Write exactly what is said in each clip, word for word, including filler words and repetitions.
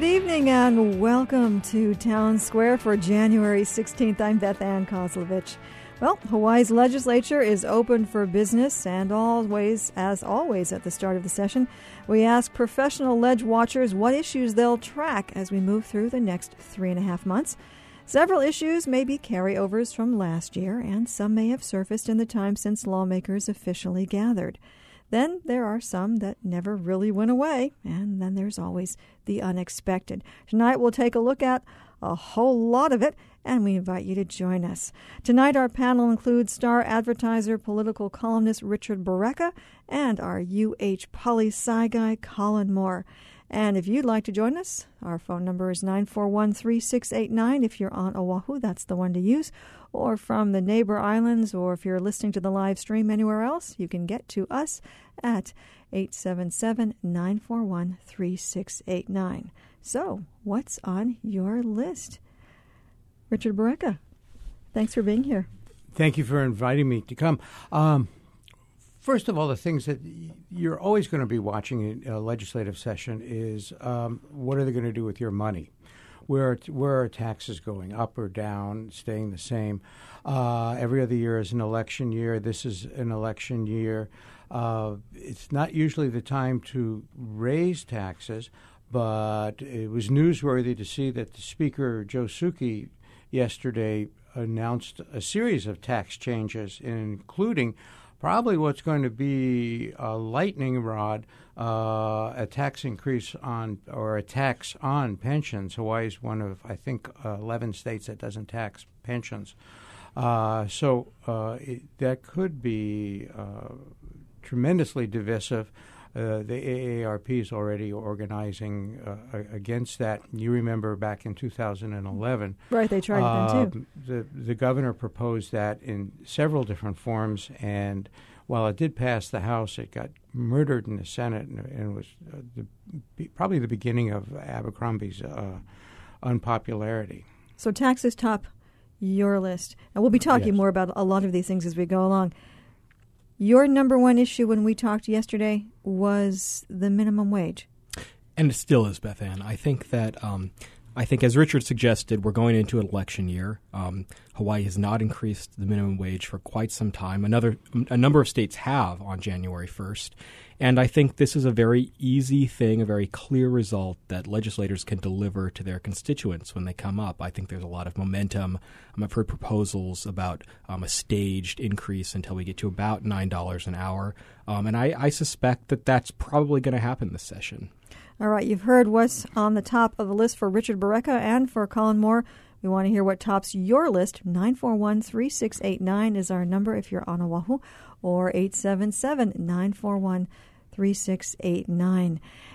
Good evening and welcome to Town Square for January sixteenth. I'm Beth Ann Kozlovich. Well, Hawaii's legislature is open for business, and always, as always at the start of the session, we ask professional ledge watchers what issues they'll track as we move through the next three and a half months. Several issues may be carryovers from last year, and some may have surfaced in the time since lawmakers officially gathered. Then there are some that never really went away, and then there's always the unexpected. Tonight we'll take a look at a whole lot of it, and we invite you to join us. Tonight our panel includes star advertiser, political columnist Richard Barreca, and our U H poli-sci guy Colin Moore. And if you'd like to join us, our phone number is nine four one, three six eight nine. If you're on Oahu, that's the one to use. Or from the neighbor islands, or if you're listening to the live stream anywhere else, you can get to us at eight seven seven, nine four one, three six eight nine. So, what's on your list? Richard Barreca, thanks for being here. Thank you for inviting me to come. Um, first of all, the things that you're always going to be watching in a legislative session is um, what are they going to do with your money? Where, where are taxes going, up or down, staying the same? Uh, every other year is an election year. This is an election year. Uh, it's not usually the time to raise taxes, but it was newsworthy to see that the Speaker, Joe Souki, yesterday announced a series of tax changes, including probably what's going to be a lightning rod, uh, a tax increase on, or a tax on pensions. Hawaii is one of, I think, uh, eleven states that doesn't tax pensions. Uh, so uh, it, that could be uh, tremendously divisive. Uh, the A A R P is already organizing uh, against that. You remember back in two thousand eleven. Right, they tried uh, it then, too. The, the governor proposed that in several different forms, and while it did pass the House, it got murdered in the Senate, and, and was uh, the, probably the beginning of Abercrombie's uh, unpopularity. So taxes top your list. And we'll be talking Yes. more about a lot of these things as we go along. Your number one issue when we talked yesterday was the minimum wage. And it still is, Beth Ann. I think that, um, I think as Richard suggested, we're going into an election year. Um, Hawaii has not increased the minimum wage for quite some time. Another, a number of states have on January first. And I think this is a very easy thing, a very clear result that legislators can deliver to their constituents when they come up. I think there's a lot of momentum. Um, I've heard proposals about um, a staged increase until we get to about nine dollars an hour. Um, and I, I suspect that that's probably going to happen this session. All right, you've heard what's on the top of the list for Richard Barreca and for Colin Moore. We want to hear what tops your list. nine four one, three six eight nine is our number if you're on Oahu, or eight seven seven, nine four one, three six eight nine.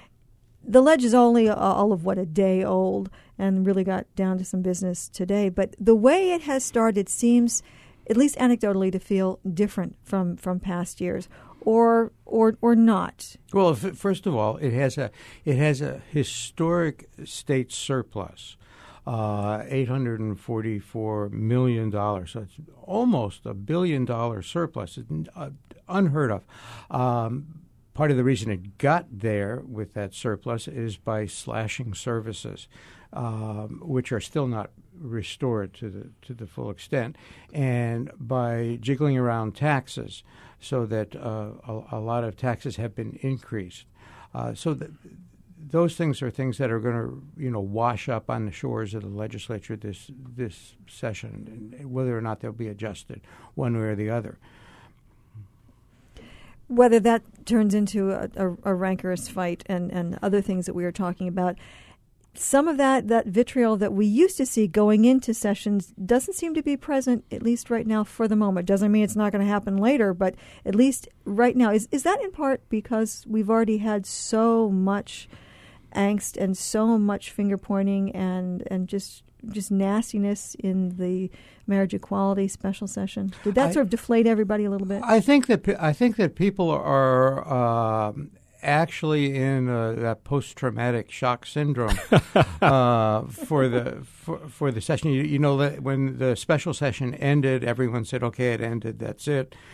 The ledge is only all of, what, a day old, and really got down to some business today. But the way it has started seems, at least anecdotally, to feel different from, from past years. Or, or, or not. Well, f- first of all, it has a it has a historic state surplus, uh, eight hundred and forty-four million dollars. So it's almost a billion dollar surplus. It's uh, unheard of. Um, part of the reason it got there with that surplus is by slashing services, um, which are still not restored to the to the full extent, and by jiggling around taxes, so that uh, a, a lot of taxes have been increased. Uh, so that those things are things that are going to, you know, wash up on the shores of the legislature this this session, and whether or not they'll be adjusted one way or the other. Whether that turns into a, a, a rancorous fight and, and other things that we were talking about, some of that, that vitriol that we used to see going into sessions doesn't seem to be present, at least right now for the moment. Doesn't mean it's not going to happen later, but at least right now. Is is that in part because we've already had so much angst and so much finger-pointing and, and just just nastiness in the marriage equality special session? Did that I, sort of deflate everybody a little bit? I think that I think that people are um, actually in uh, that post-traumatic shock syndrome uh, for the for, for the session. You, you know, that when the special session ended, everyone said, "Okay, it ended. That's it."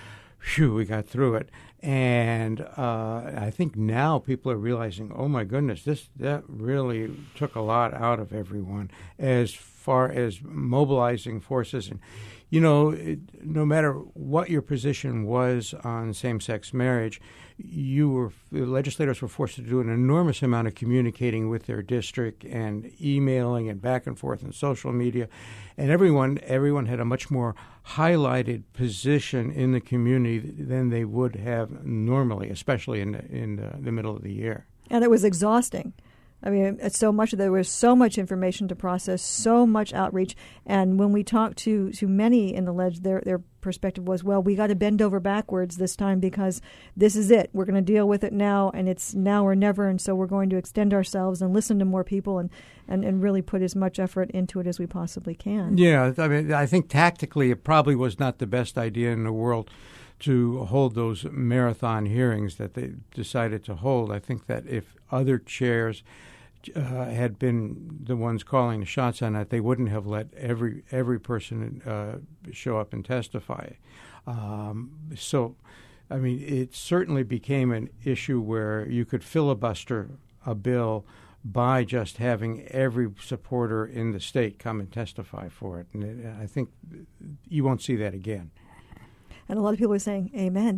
phew, we got through it. And uh, I think now people are realizing, oh my goodness, this that really took a lot out of everyone as far as mobilizing forces. And, you know, it, no matter what your position was on same-sex marriage, you were the legislators were forced to do an enormous amount of communicating with their district and emailing and back and forth on social media, and everyone everyone had a much more highlighted position in the community than they would have normally, especially in the, in the, the middle of the year. And it was exhausting. I mean, it's so much. There was so much information to process, so much outreach. And when we talked to, to many in the ledge, their their perspective was, well, we got to bend over backwards this time because this is it. We're going to deal with it now, and it's now or never. And so we're going to extend ourselves and listen to more people and, and, and really put as much effort into it as we possibly can. Yeah, I mean, I think tactically it probably was not the best idea in the world to hold those marathon hearings that they decided to hold. I think that if other chairs Uh, had been the ones calling the shots on that, they wouldn't have let every every person uh, show up and testify. Um, so, I mean, it certainly became an issue where you could filibuster a bill by just having every supporter in the state come and testify for it. And it, I think you won't see that again. And a lot of people are saying, amen.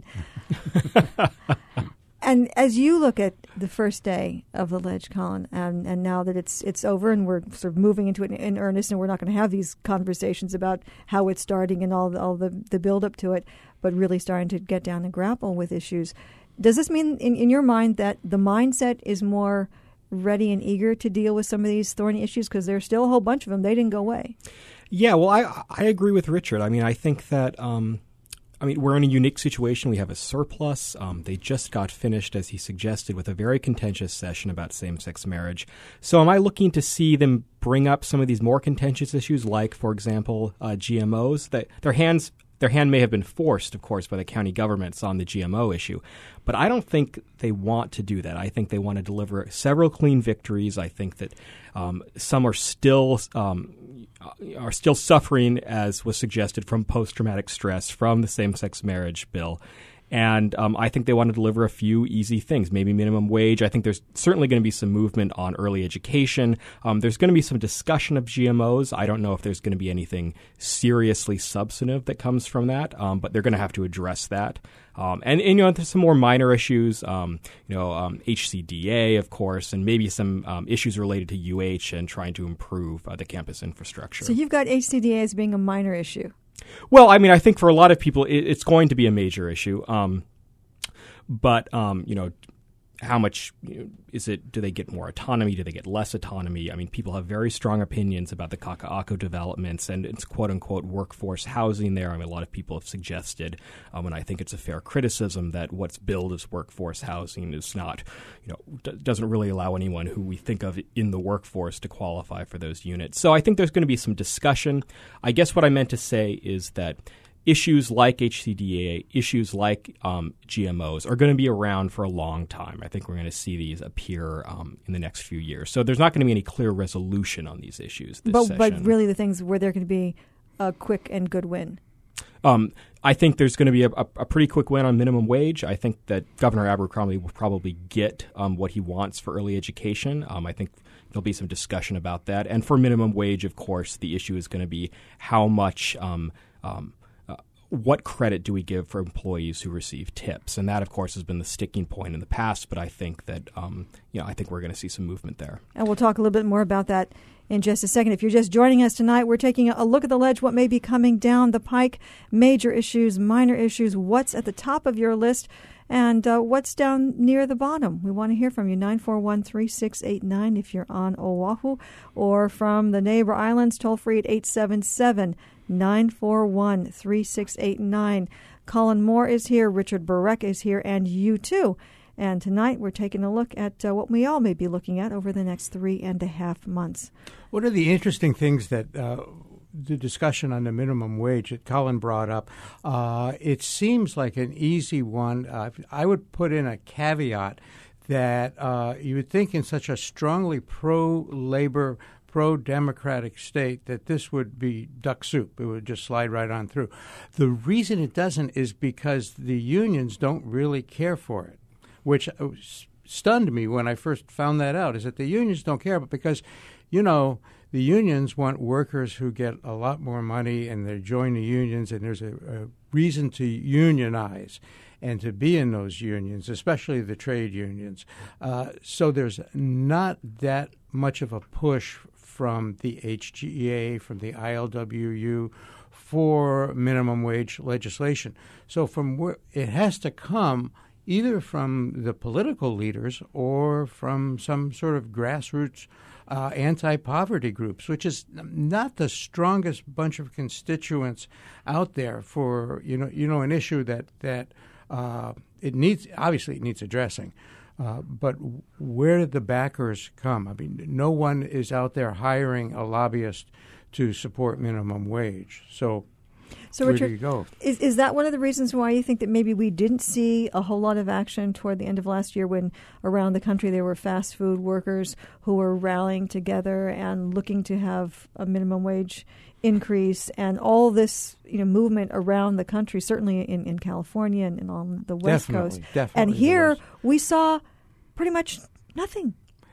And as you look at the first day of the ledge, Colin, and, and now that it's it's over and we're sort of moving into it in, in earnest, and we're not going to have these conversations about how it's starting and all the, all the, the build up to it, but really starting to get down and grapple with issues. Does this mean, in, in your mind, that the mindset is more ready and eager to deal with some of these thorny issues? Because there's still a whole bunch of them. They didn't go away. Yeah, well, I I agree with Richard. I mean, I think that um, I mean, we're in a unique situation. We have a surplus. Um, they just got finished, as he suggested, with a very contentious session about same-sex marriage. So am I looking to see them bring up some of these more contentious issues, like, for example, uh, G M Os? That their hands, their hand may have been forced, of course, by the county governments on the G M O issue. But I don't think they want to do that. I think they want to deliver several clean victories. I think that um, some are still um, are still suffering, as was suggested, from post-traumatic stress from the same-sex marriage bill. And um, I think they want to deliver a few easy things, maybe minimum wage. I think there's certainly going to be some movement on early education. Um, there's going to be some discussion of G M Os. I don't know if there's going to be anything seriously substantive that comes from that, um, but they're going to have to address that. Um, and, and, you know, there's some more minor issues, um, you know, um, H C D A, of course, and maybe some um, issues related to U H and trying to improve uh, the campus infrastructure. So you've got H C D A as being a minor issue. Well, I mean, I think for a lot of people, it, it's going to be a major issue. Um, but, um, you know, how much you know, is it? Do they get more autonomy? Do they get less autonomy? I mean, people have very strong opinions about the Kaka'ako developments and its quote-unquote workforce housing there. I mean, a lot of people have suggested, um, and I think it's a fair criticism, that what's billed as workforce housing is not, you know, d- doesn't really allow anyone who we think of in the workforce to qualify for those units. So I think there's going to be some discussion. I guess what I meant to say is that issues like H C D A, issues like um, G M Os are going to be around for a long time. I think we're going to see these appear um, in the next few years. So there's not going to be any clear resolution on these issues this but, session. But really the things where there can be a quick and good win. Um, I think there's going to be a, a, a pretty quick win on minimum wage. I think that Governor Abercrombie will probably get um, what he wants for early education. Um, I think there'll be some discussion about that. And for minimum wage, of course, the issue is going to be how much um, um, what credit do we give for employees who receive tips? And that, of course, has been the sticking point in the past. But I think that, um, you know, I think we're going to see some movement there. And we'll talk a little bit more about that in just a second. If you're just joining us tonight, we're taking a look at the ledge, what may be coming down the pike, major issues, minor issues, what's at the top of your list, and uh, what's down near the bottom. We want to hear from you, nine four one, three six eight nine if you're on Oahu, or from the neighbor islands, toll free at eight seven seven, nine four one, three six eight nine. Colin Moore is here, Richard Burek is here, and you too. And tonight we're taking a look at uh, what we all may be looking at over the next three and a half months. One of the interesting things that uh, the discussion on the minimum wage that Colin brought up, uh, it seems like an easy one. Uh, I would put in a caveat that uh, you would think in such a strongly pro-labor, pro-democratic state that this would be duck soup. It would just slide right on through. The reason it doesn't is because the unions don't really care for it, which stunned me when I first found that out, is that the unions don't care, but because, you know, the unions want workers who get a lot more money and they join the unions, and there's a, a reason to unionize and to be in those unions, especially the trade unions. Uh, so there's not that much of a push from the H G E A, from the I L W U, for minimum wage legislation. So from where it has to come either from the political leaders or from some sort of grassroots uh, anti-poverty groups, which is not the strongest bunch of constituents out there for, you know, you know, an issue that that uh, it needs. Obviously, it needs addressing. Uh, but where did the backers come? I mean, no one is out there hiring a lobbyist to support minimum wage. So, so where Richard, do you go? Is, is that one of the reasons why you think that maybe we didn't see a whole lot of action toward the end of last year, when around the country there were fast food workers who were rallying together and looking to have a minimum wage increase, and all this, you know, movement around the country, certainly in, in California and, and on the West Definitely, Coast. definitely And here there was. we saw pretty much nothing.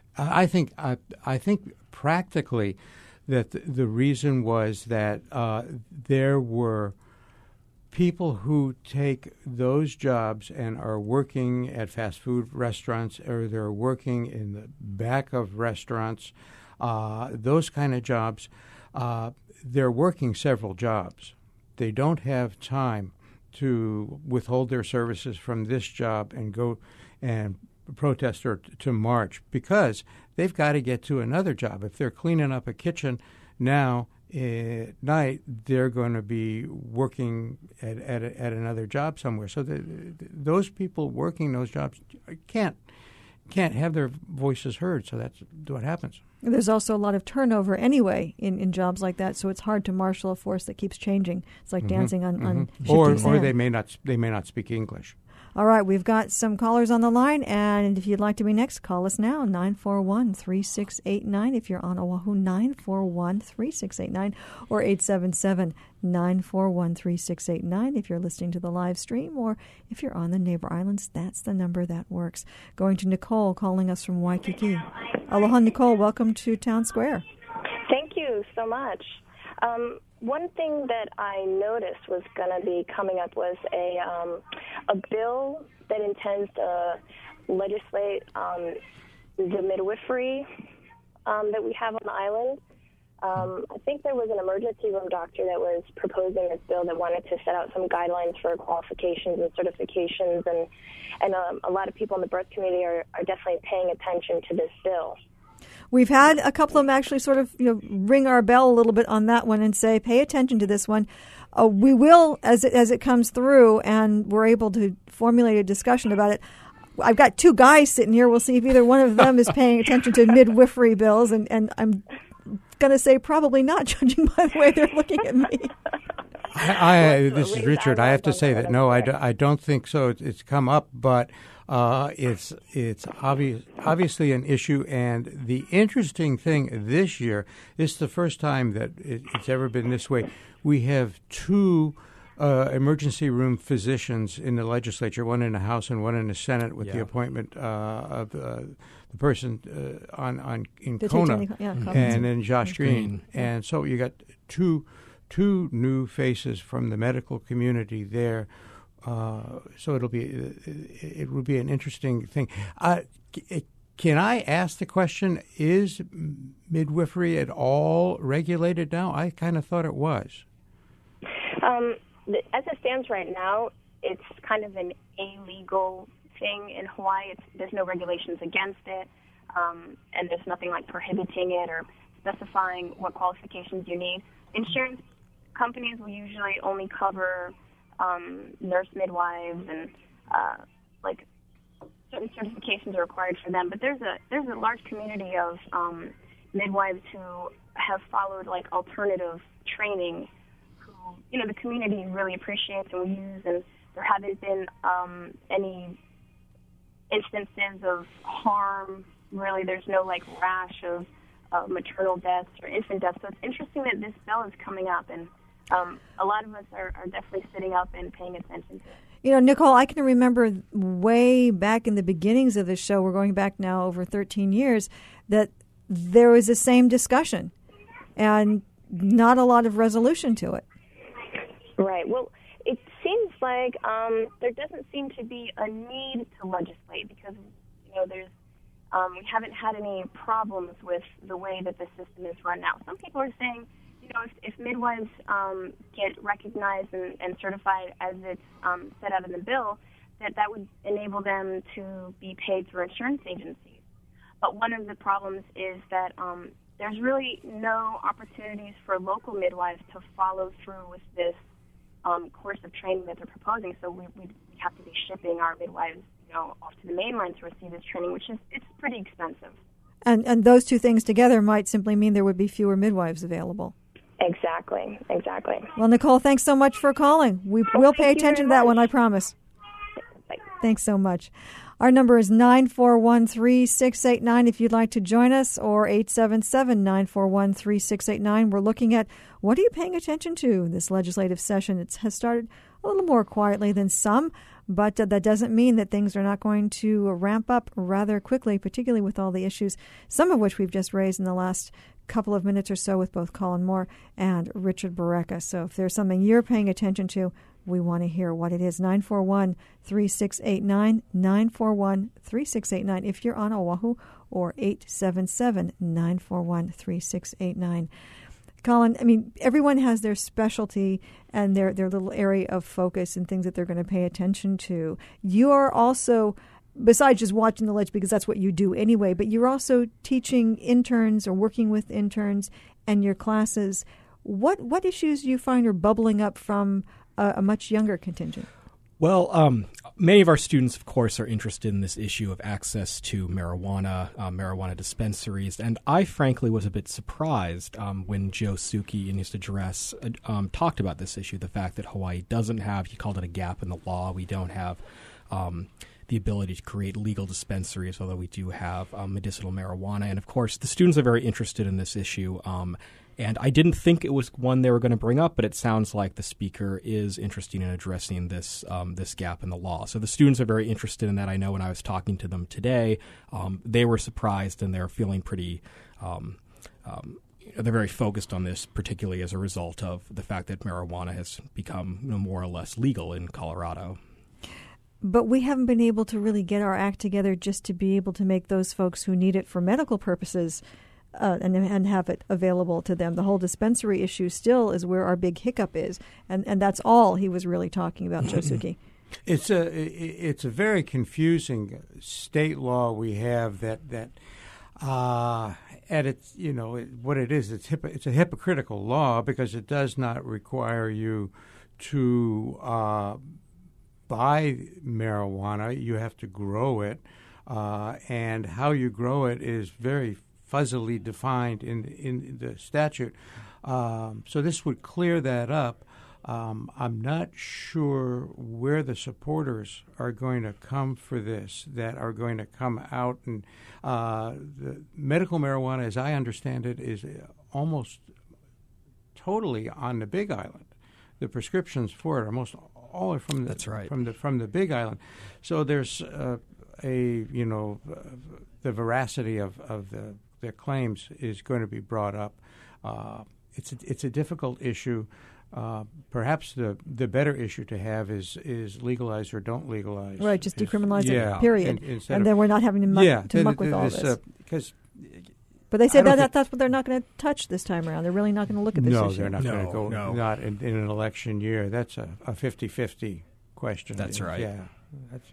I think I, I think practically that the, the reason was that uh, there were people who take those jobs and are working at fast food restaurants, or they're working in the back of restaurants, uh, those kind of jobs. Uh, they're working several jobs. They don't have time to withhold their services from this job and go and protest or t- to march, because they've got to get to another job. If they're cleaning up a kitchen now at night, they're going to be working at at, a, at another job somewhere. So the, the, those people working those jobs can't can't have their voices heard. So that's what happens. There's also a lot of turnover anyway in, in jobs like that, so it's hard to marshal a force that keeps changing. It's like mm-hmm, dancing on, mm-hmm. on shifting or sand. or they may not they may not speak English. All right, we've got some callers on the line, and if you'd like to be next, call us now, nine four one, three six eight nine. If you're on Oahu, nine four one, three six eight nine, or eight seven seven, nine four one, three six eight nine. If you're listening to the live stream, or if you're on the neighbor islands, that's the number that works. Going to Nicole, calling us from Waikiki. Aloha, Nicole. Welcome to Town Square. Thank you so much. Um, one thing that I noticed was going to be coming up was a um, a bill that intends to legislate um, the midwifery um, that we have on the island. Um, I think there was an emergency room doctor that was proposing this bill that wanted to set out some guidelines for qualifications and certifications, and and um, a lot of people in the birth community are, are definitely paying attention to this bill. We've had a couple of them actually sort of, you know, ring our bell a little bit on that one and say, pay attention to this one. Uh, we will, as it, as it comes through and we're able to formulate a discussion about it. I've got two guys sitting here. We'll see if either one of them is paying attention to midwifery bills, and, and I'm going to say probably not, judging by the way they're looking at me. I, I, this is Richard. I have to say that, no, I, do, I don't think so. It's, it's come up, but uh, it's it's obvious, obviously an issue. And the interesting thing this year, it's the first time that it, it's ever been this way. We have two uh, emergency room physicians in the legislature, one in the House and one in the Senate, with yeah. the appointment uh, of uh, the person uh, on, on in the Kona, yeah, and then Josh Green. Green. And so you got two two new faces from the medical community there. Uh, so it'll be it will be an interesting thing. Uh, can I ask the question: is midwifery at all regulated now? I kind of thought it was. Um, as it stands right now, it's kind of an illegal thing in Hawaii. It's, there's no regulations against it, um, and there's nothing like prohibiting it or specifying what qualifications you need. Insurance companies will usually only cover um, nurse midwives, and uh, like certain certifications are required for them. But there's a there's a large community of um, midwives who have followed like alternative training, who you know the community really appreciates and will use, and there haven't been um, any instances of harm. Really, there's no like rash of uh, maternal deaths or infant deaths. So it's interesting that this bill is coming up, and um, a lot of us are, are definitely sitting up and paying attention to it. You know, Nicole, I can remember way back in the beginnings of this show, we're going back now over thirteen years, that there was the same discussion and not a lot of resolution to it. Right. Well, it seems like um, there doesn't seem to be a need to legislate because, you know, there's um, we haven't had any problems with the way that the system is run now. Some people are saying, you know, if, if midwives um, get recognized and, and certified as it's um, set out in the bill, that that would enable them to be paid through insurance agencies. But one of the problems is that um, there's really no opportunities for local midwives to follow through with this um, course of training that they're proposing. So we we have to be shipping our midwives, you know, off to the mainland to receive this training, which is it's pretty expensive. And and those two things together might simply mean there would be fewer midwives available. Exactly, exactly. Well, Nicole, thanks so much for calling. We Oh, will pay thank you attention to very that one, much. I promise. Bye. Thanks so much. Our number is nine four one, three six eight nine if you'd like to join us, or eight seven seven, nine four one, three six eight nine. We're looking at what are you paying attention to this legislative session. It has started a little more quietly than some, but uh, that doesn't mean that things are not going to ramp up rather quickly, particularly with all the issues, some of which we've just raised in the last couple of minutes or so with both Colin Moore and Richard Barreca. So if there's something you're paying attention to, we want to hear what it is. nine four one, three six eight nine, nine four one, three six eight nine if you're on Oahu, or eight seven seven, nine four one, three six eight nine. Colin, I mean, everyone has their specialty and their, their little area of focus and things that they're going to pay attention to. You are also, besides just watching the ledge, because that's what you do anyway, but you're also teaching interns or working with interns and your classes. What what issues do you find are bubbling up from a, a much younger contingent? Well, um, many of our students, of course, are interested in this issue of access to marijuana, uh, marijuana dispensaries. And I, frankly, was a bit surprised um, when Joe Suki, in his address, uh, um, talked about this issue, the fact that Hawaii doesn't have, he called it a gap in the law. We don't have um, the ability to create legal dispensaries, although we do have um, medicinal marijuana. And, of course, the students are very interested in this issue. Um, And I didn't think it was one they were going to bring up, but it sounds like the speaker is interested in addressing this um, this gap in the law. So the students are very interested in that. I know when I was talking to them today, um, they were surprised and they're feeling pretty um, um, they're very focused on this, particularly as a result of the fact that marijuana has become, you know, more or less legal in Colorado. But we haven't been able to really get our act together just to be able to make those folks who need it for medical purposes Uh, and, and have it available to them. The whole dispensary issue still is where our big hiccup is, and, and that's all he was really talking about, Joe Suki. It's a it's a very confusing state law we have that that uh, at its you know it, what it is it's hip, it's a hypocritical law because it does not require you to uh, buy marijuana. You have to grow it, uh, and how you grow it is very fuzzily defined in in the statute. Um, so this would clear that up. Um, I'm not sure where the supporters are going to come for this, that are going to come out. And uh, the medical marijuana, as I understand it, is almost totally on the Big Island. The prescriptions for it are almost all are from the, That's right. from the from the Big Island. So there's uh, a you know uh, the veracity of, of the their claims is going to be brought up. Uh, it's a, it's a difficult issue. Uh, perhaps the, the better issue to have is is legalize or don't legalize. Right, just If- decriminalize yeah, it, period. in- instead And of- then we're not having to muck, yeah, to the- muck the- with all this, this. Because but they I say don't that, think- that that's what they're not going to touch this time around. They're really not going to look at this no, issue. they're not going to No, go. no. Not in, in an election year. That's a, a fifty-fifty question. That's right. Yeah. That's,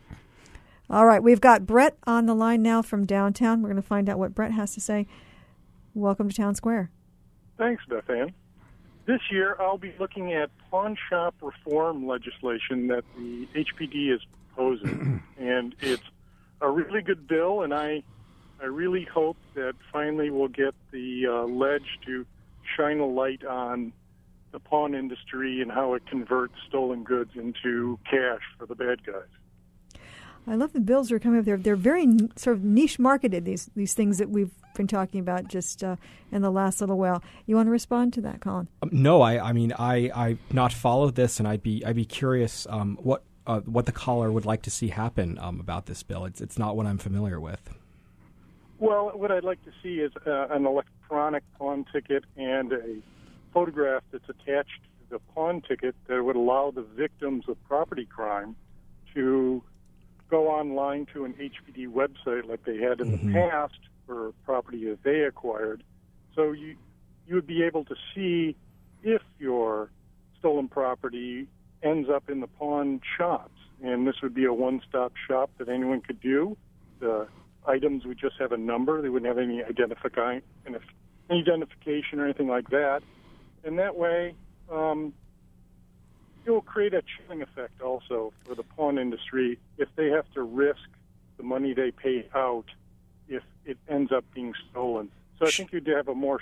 All right, we've got Brett on the line now from downtown. We're going to find out what Brett has to say. Welcome to Town Square. Thanks, Beth Ann. This year, I'll be looking at pawn shop reform legislation that the H P D is proposing, and it's a really good bill, and I, I really hope that finally we'll get the uh, ledge to shine a light on the pawn industry and how it converts stolen goods into cash for the bad guys. I love the bills that are coming up. They're, they're very n- sort of niche marketed, these these things that we've been talking about just uh, in the last little while. You want to respond to that, Colin? Um, no, I, I mean, I I not followed this, and I'd be I'd be curious um, what uh, what the caller would like to see happen um, about this bill. It's it's not what I'm familiar with. Well, what I'd like to see is uh, an electronic pawn ticket and a photograph that's attached to the pawn ticket that would allow the victims of property crime to go online to an H P D website like they had in mm-hmm. the past for property that they acquired. So you you would be able to see if your stolen property ends up in the pawn shops. And this would be a one-stop shop that anyone could do. The items would just have a number. They wouldn't have any identifying, any identification or anything like that. And that way, um, it will create a chilling effect also for the pawn industry if they have to risk the money they pay out if it ends up being stolen. So I think you'd have a more,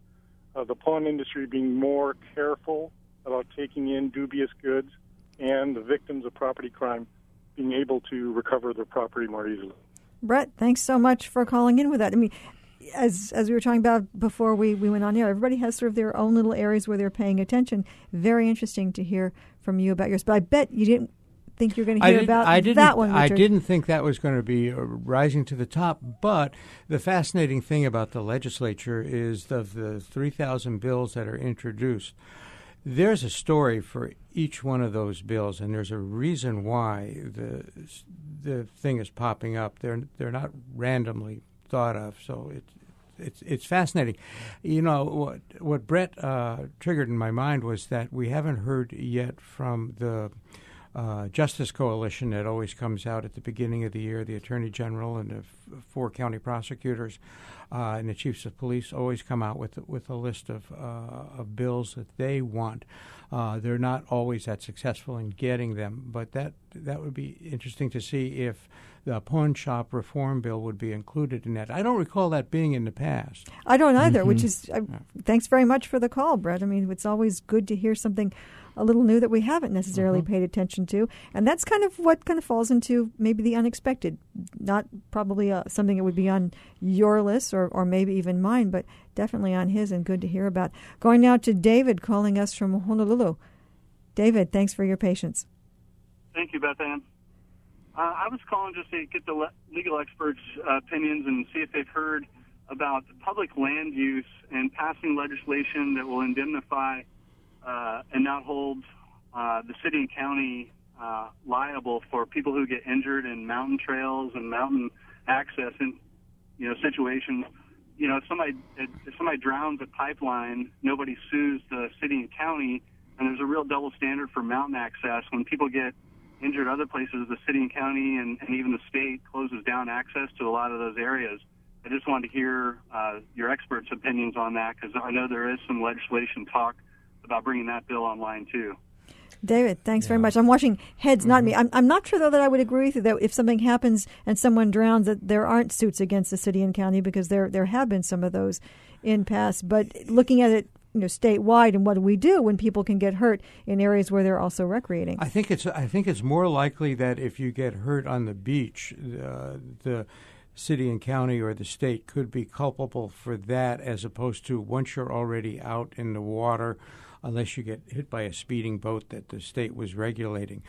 uh, the pawn industry being more careful about taking in dubious goods, and the victims of property crime being able to recover their property more easily. Brett, thanks so much for calling in with that. I mean, as as we were talking about before we, we went on air, everybody has sort of their own little areas where they're paying attention. Very interesting to hear from you about yours. But I bet you didn't think you were going to hear about I didn't, that one, Richard. I didn't think that was going to be rising to the top. But the fascinating thing about the legislature is of the three thousand bills that are introduced, there's a story for each one of those bills, and there's a reason why the the thing is popping up. They're they're not randomly thought of, so it's it's it's fascinating. You know what what Brett uh, triggered in my mind was that we haven't heard yet from the uh, Justice Coalition that always comes out at the beginning of the year. The Attorney General and the f- four county prosecutors uh, and the chiefs of police always come out with with a list of uh, of bills that they want. Uh, they're not always that successful in getting them, but that that would be interesting to see if the pawn shop reform bill would be included in that. I don't recall that being in the past. I don't either, mm-hmm. which is, uh, thanks very much for the call, Brett. I mean, it's always good to hear something a little new that we haven't necessarily mm-hmm. paid attention to. And that's kind of what kind of falls into maybe the unexpected. Not probably uh, something that would be on your list or, or maybe even mine, but definitely on his, and good to hear about. Going now to David calling us from Honolulu. David, thanks for your patience. Thank you, Beth Ann. Uh, I was calling just to get the le- legal experts' uh, opinions and see if they've heard about public land use and passing legislation that will indemnify uh, and not hold uh, the city and county uh, liable for people who get injured in mountain trails and mountain access in, you know, situations. You know, if somebody if somebody drowns a pipeline, nobody sues the city and county, and there's a real double standard for mountain access. When people get injured other places, the city and county and, and even the state closes down access to a lot of those areas. I just wanted to hear uh, your experts' opinions on that, because I know there is some legislation talk about bringing that bill online too. David, thanks yeah. very much. I'm watching heads, mm-hmm. not me. I'm, I'm not sure, though, that I would agree with you that if something happens and someone drowns, that there aren't suits against the city and county, because there there have been some of those in past. But looking at it, you know, statewide, and what do we do when people can get hurt in areas where they're also recreating? I think it's I think it's more likely that if you get hurt on the beach, uh, the city and county or the state could be culpable for that, as opposed to once you're already out in the water, unless you get hit by a speeding boat that the state was regulating.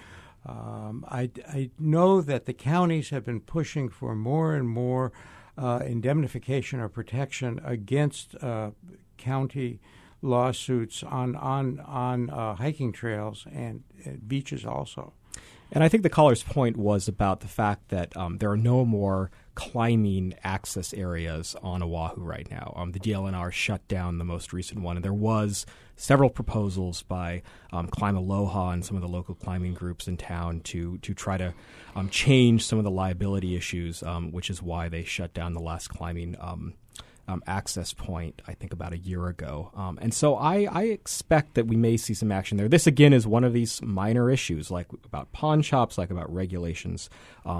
Um, I, I know that the counties have been pushing for more and more uh, indemnification or protection against uh, county lawsuits on on on uh, hiking trails and uh, beaches also. And I think the caller's point was about the fact that um, there are no more climbing access areas on Oahu right now. Um, the D L N R shut down the most recent one, and there was several proposals by um, Climb Aloha and some of the local climbing groups in town to to try to um, change some of the liability issues, um, which is why they shut down the last climbing um Um, access point, I think, about a year ago. Um, and so I, I expect that we may see some action there. This, again, is one of these minor issues, like about pawn shops, like about regulations um,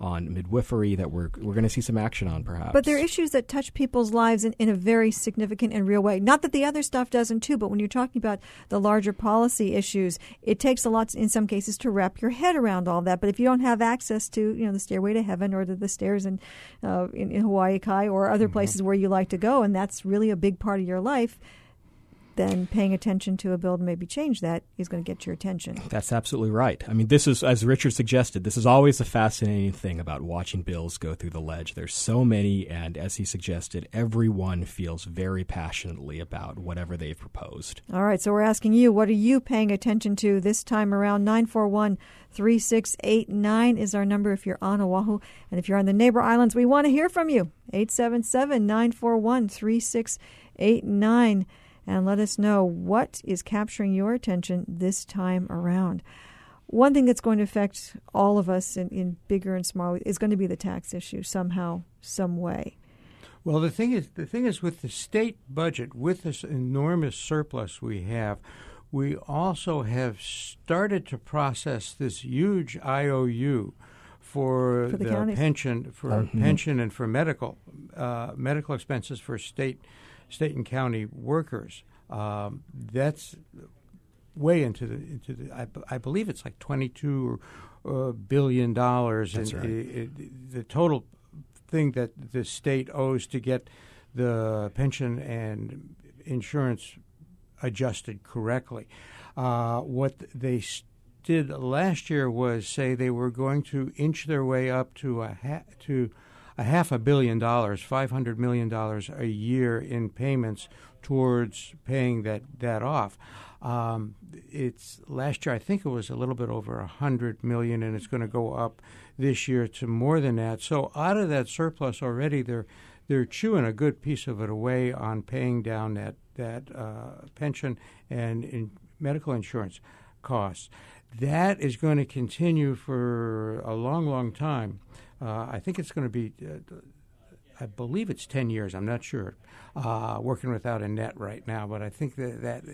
on midwifery that we're we're going to see some action on, perhaps. But they're issues that touch people's lives in, in a very significant and real way. Not that the other stuff doesn't too, but when you're talking about the larger policy issues, it takes a lot in some cases to wrap your head around all that. But if you don't have access to, you know, the Stairway to Heaven or the, the stairs in, uh, in in Hawaii Kai or other mm-hmm. places where you like to go, and that's really a big part of your life, then paying attention to a bill to maybe change that is going to get your attention. That's absolutely right. I mean, this is, as Richard suggested, this is always a fascinating thing about watching bills go through the ledge. There's so many, and as he suggested, everyone feels very passionately about whatever they've proposed. All right, so we're asking you, what are you paying attention to this time around? nine four one, three six eight nine is our number if you're on Oahu. And if you're on the neighbor islands, we want to hear from you. eight seven seven, nine four one, three six eight nine. And let us know what is capturing your attention this time around. One thing that's going to affect all of us in, in bigger and small is going to be the tax issue somehow, some way. Well, the thing is, the thing is, with the state budget, with this enormous surplus we have, we also have started to process this huge I O U for, for the, the pension, for mm-hmm. pension and for medical uh, medical expenses for state. state and county workers. Um, that's way into the into the. I, I believe it's like twenty-two uh, billion dollars. That's and right. It, it, the total thing that the state owes to get the pension and insurance adjusted correctly. Uh, what they did last year was say they were going to inch their way up to a ha- to. a half a billion dollars, five hundred million dollars a year in payments towards paying that, that off. Um, it's last year, I think it was a little bit over a hundred million, and it's going to go up this year to more than that. So out of that surplus already, they're they're chewing a good piece of it away on paying down that that uh, pension and in medical insurance costs. That is going to continue for a long, long time. Uh, I think it's going to be, uh, I believe it's ten years. I'm not sure. Uh, working without a net right now, but I think that that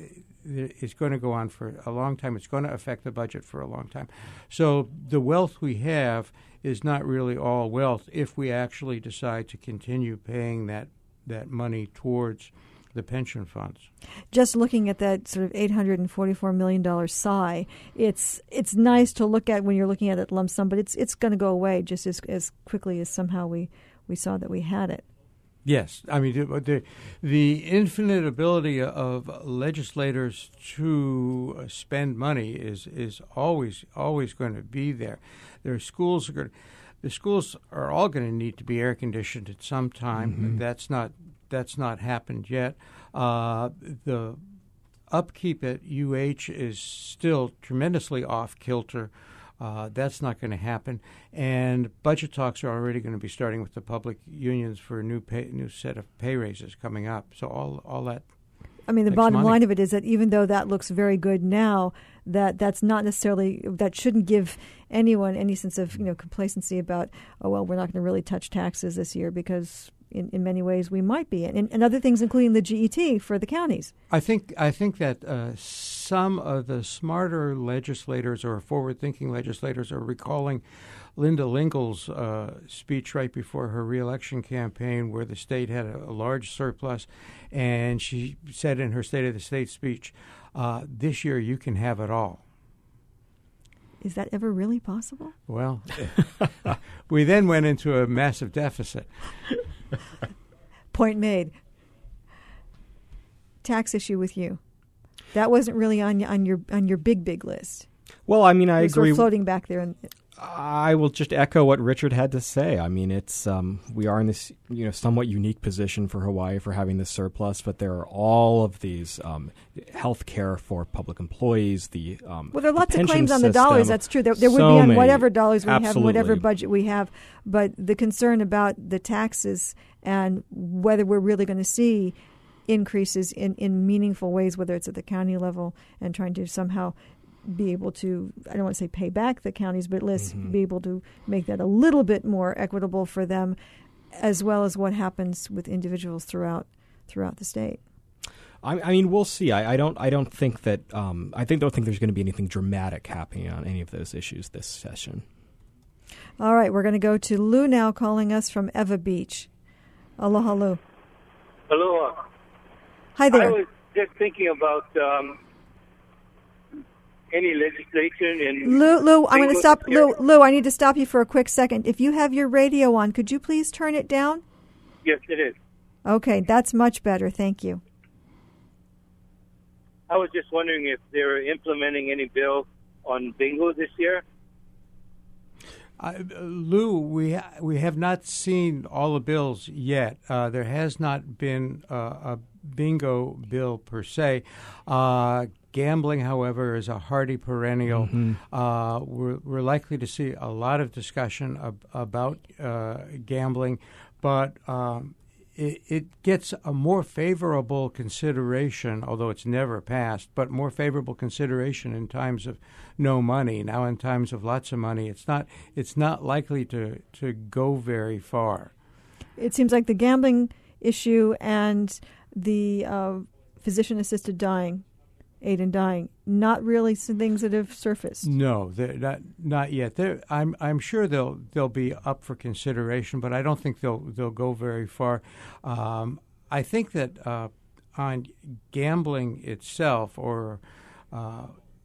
is going to go on for a long time. It's going to affect the budget for a long time. So the wealth we have is not really all wealth if we actually decide to continue paying that that money towards the pension funds. Just looking at that sort of eight hundred forty-four million dollars S I, it's it's nice to look at when you're looking at it lump sum, but it's it's going to go away just as as quickly as somehow we, we saw that we had it. Yes. I mean, the, the infinite ability of legislators to spend money is, is always always going to be there. Their schools are going to, the schools are all going to need to be air conditioned at some time. Mm-hmm. That's not That's not happened yet. Uh, the upkeep at U H is still tremendously off kilter. Uh, that's not going to happen. And budget talks are already going to be starting with the public unions for a new pay, new set of pay raises coming up. So all all that. I mean, the takes bottom money. line of it is that even though that looks very good now, that that's not necessarily, that shouldn't give anyone any sense of, you know, complacency about, oh, well, we're not going to really touch taxes this year, because In, in many ways, we might be, and, and other things, including the G E T for the counties. I think I think that uh, some of the smarter legislators or forward-thinking legislators are recalling Linda Lingle's uh, speech right before her reelection campaign, where the state had a, a large surplus, and she said in her State of the State speech, uh, "This year you can have it all." Is that ever really possible? Well, we then went into a massive deficit. Point made. Tax issue with you. That wasn't really on on your on your big big list. Well, I mean, I it was agree. Sort of floating back there. In, I will just echo what Richard had to say. I mean, it's um, we are in this, you know, somewhat unique position for Hawaii for having this surplus, but there are all of these um, health care for public employees. The um, well, there are lots the of claims on system, the dollars. That's true. There, there would so be on many. whatever dollars we Absolutely. have, whatever budget we have. But the concern about the taxes and whether we're really going to see increases in, in meaningful ways, whether it's at the county level and trying to somehow be able to, I don't want to say pay back the counties, but at least mm-hmm. be able to make that a little bit more equitable for them, as well as what happens with individuals throughout throughout the state. I, I mean, we'll see. I, I don't. I don't think that. Um, I think don't think there's going to be anything dramatic happening on any of those issues this session. All right, we're going to go to Lou now, calling us from Eva Beach. Aloha, Lou. Aloha. Hi there. I was just thinking about um, any legislation in... Lou, Lou, I'm going to stop. Lou, Lou, I need to stop you for a quick second. If you have your radio on, could you please turn it down? Yes, it is. Okay, that's much better. Thank you. I was just wondering if they're implementing any bill on bingo this year. Uh, Lou, we ha- we have not seen all the bills yet. Uh, there has not been uh, a bingo bill per se. Uh, gambling, however, is a hardy perennial. Mm-hmm. Uh, we're, we're likely to see a lot of discussion ab- about uh, gambling, but um, it, it gets a more favorable consideration, although it's never passed, but more favorable consideration in times of no money. Now, in times of lots of money, it's not it's not likely to, to go very far. It seems like the gambling issue and the uh, physician-assisted dying, aid in dying, not really some things that have surfaced. No, they're not not yet. They're, I'm I'm sure they'll they'll be up for consideration, but I don't think they'll they'll go very far. Um, I think that uh, on gambling itself, or uh,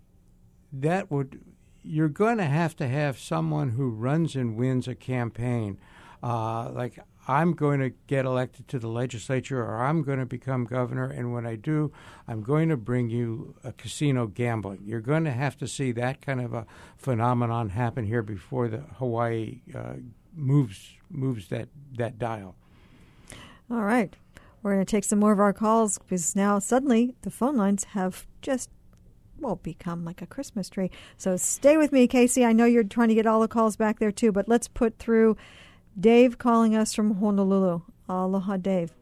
that would you're going to have to have someone who runs and wins a campaign. Uh, like, I'm going to get elected to the legislature, or I'm going to become governor, and when I do, I'm going to bring you a casino gambling. You're going to have to see that kind of a phenomenon happen here before the Hawaii uh, moves moves that, that dial. All right. We're going to take some more of our calls, because now suddenly the phone lines have just will become like a Christmas tree. So stay with me, Casey. I know you're trying to get all the calls back there too, but let's put through Dave calling us from Honolulu. Aloha, Dave.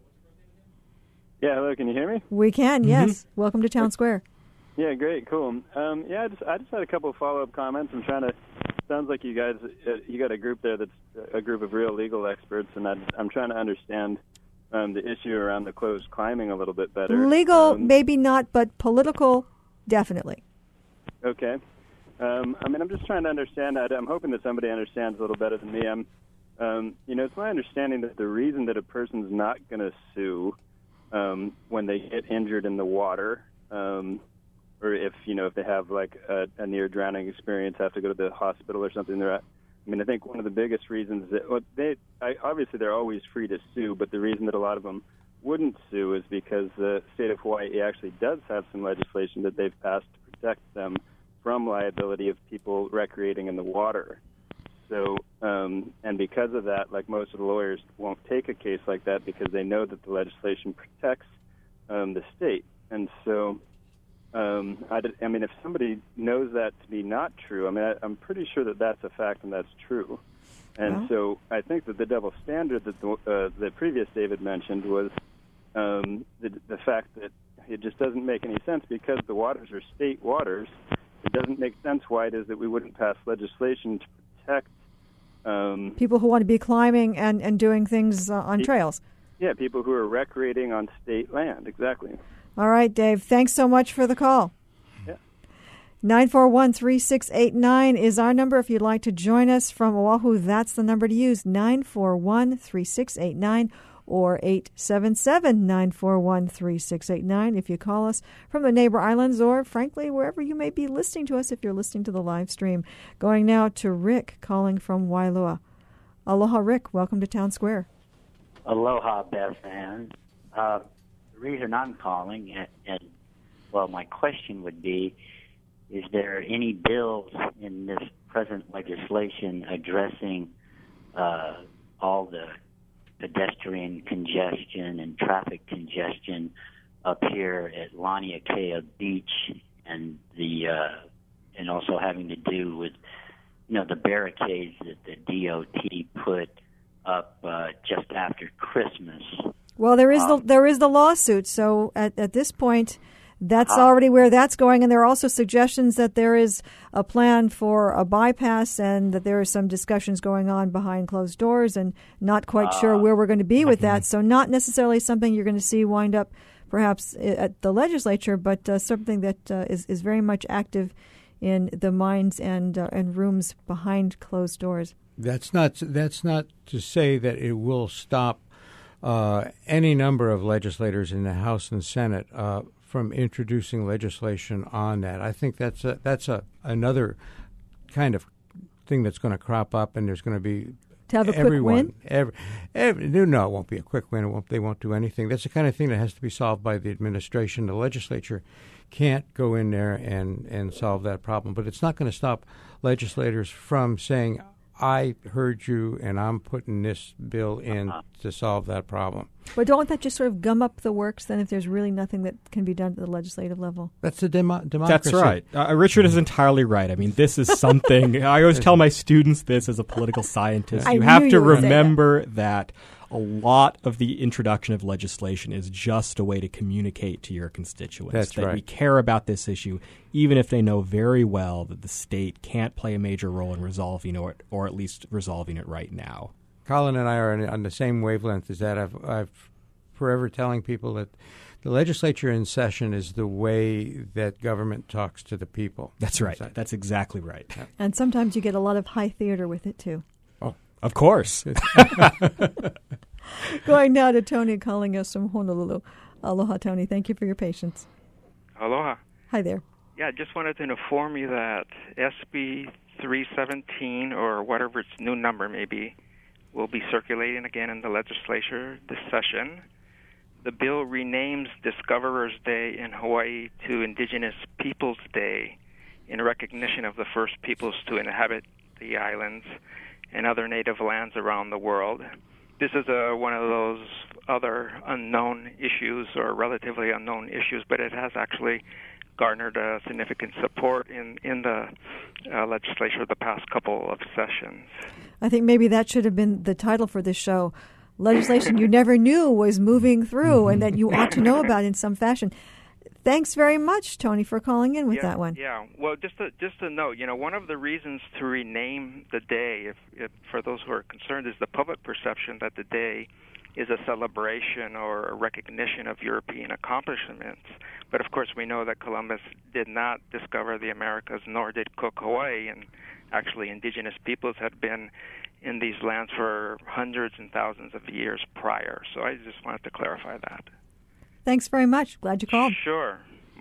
Yeah, hello. Can you hear me? We can, mm-hmm. Yes. Welcome to Town Square. Yeah, great, cool. Um, yeah, I just, I just had a couple of follow-up comments. I'm trying to. Sounds like you guys, uh, you got a group there that's a group of real legal experts, and I, I'm trying to understand um, the issue around the closed climbing a little bit better. Legal, um, maybe not, but political. Definitely. Okay. Um, I mean, I'm just trying to understand. I'm hoping that somebody understands a little better than me. I'm, um, you know, it's my understanding that the reason that a person's not going to sue um, when they get injured in the water, um, or if, you know, if they have like a, a near drowning experience, have to go to the hospital or something. They're, I mean, I think one of the biggest reasons that well, they I, obviously they're always free to sue, but the reason that a lot of them wouldn't sue is because the state of Hawaii actually does have some legislation that they've passed to protect them from liability of people recreating in the water. So, um, and because of that, like most of the lawyers won't take a case like that because they know that the legislation protects um, the state. And so, um, I, did, I mean, if somebody knows that to be not true, I mean, I, I'm pretty sure that that's a fact and that's true. And yeah. So I think that the double standard that the, uh, the previous David mentioned was um, the, the fact that it just doesn't make any sense because the waters are state waters. It doesn't make sense why it is that we wouldn't pass legislation to protect um, people who want to be climbing and, and doing things uh, on pe- trails. Yeah, people who are recreating on state land, exactly. All right, Dave, thanks so much for the call. Yeah. nine four one, three six eight nine is our number. If you'd like to join us from Oahu, that's the number to use, nine four one, three six eight nine or eight seven seven, nine four one, three six eight nine if you call us from the neighbor islands or, frankly, wherever you may be listening to us if you're listening to the live stream. Going now to Rick calling from Wailua. Aloha, Rick. Welcome to Town Square. Aloha, Beth Ann. Uh, the reason I'm calling, and, and, well, my question would be, is there any bills in this present legislation addressing uh, all the pedestrian congestion and traffic congestion up here at Laniakea Beach, and the uh, and also having to do with you know the barricades that the D O T put up uh, just after Christmas? Well, there is um, the there is the lawsuit, so at at this point, that's already where that's going, and there are also suggestions that there is a plan for a bypass and that there are some discussions going on behind closed doors and not quite uh, sure where we're going to be with that. So not necessarily something you're going to see wind up perhaps at the legislature, but uh, something that uh, is, is very much active in the minds and uh, and rooms behind closed doors. That's not that's not to say that it will stop uh, any number of legislators in the House and Senate uh, from introducing legislation on that. I think that's a, that's a another kind of thing that's going to crop up, and there's going to be to have a everyone, quick win. Every, every, no, it won't be a quick win. It won't, they won't do anything. That's the kind of thing that has to be solved by the administration. The legislature can't go in there and, and solve that problem. But it's not going to stop legislators from saying, I heard you, and I'm putting this bill in uh-huh. to solve that problem. But don't that just sort of gum up the works, then, if there's really nothing that can be done at the legislative level? That's the demo- democracy. That's right. Uh, Richard is entirely right. I mean, this is something, I always tell my students this as a political scientist. I you have knew to you would say remember that. that a lot of the introduction of legislation is just a way to communicate to your constituents That's that right. we care about this issue, even if they know very well that the state can't play a major role in resolving it, or at least resolving it right now. Colin and I are on, on the same wavelength as that. I've, I've forever telling people that the legislature in session is the way that government talks to the people. That's right. That's exactly right. Yeah. And sometimes you get a lot of high theater with it, too. Oh, of course. Going now to Tony calling us from Honolulu. Aloha, Tony. Thank you for your patience. Aloha. Hi there. Yeah, I just wanted to inform you that S B three seventeen, or whatever its new number may be, will be circulating again in the legislature this session. The bill renames Discoverers Day in Hawaii to Indigenous Peoples Day in recognition of the first peoples to inhabit the islands and other native lands around the world. This is a, one of those other unknown issues, or relatively unknown issues, but it has actually garnered uh, significant support in, in the uh, legislature the past couple of sessions. I think maybe that should have been the title for this show. Legislation you never knew was moving through and that you ought to know about in some fashion. Thanks very much, Tony, for calling in with yeah, that one. Yeah, well, just to, just to note, you know, one of the reasons to rename the day, if, if for those who are concerned, is the public perception that the day is a celebration or a recognition of European accomplishments. But, of course, we know that Columbus did not discover the Americas, nor did Cook Hawaii, and actually indigenous peoples had been in these lands for hundreds and thousands of years prior. So I just wanted to clarify that. Thanks very much. Glad you called. Sure.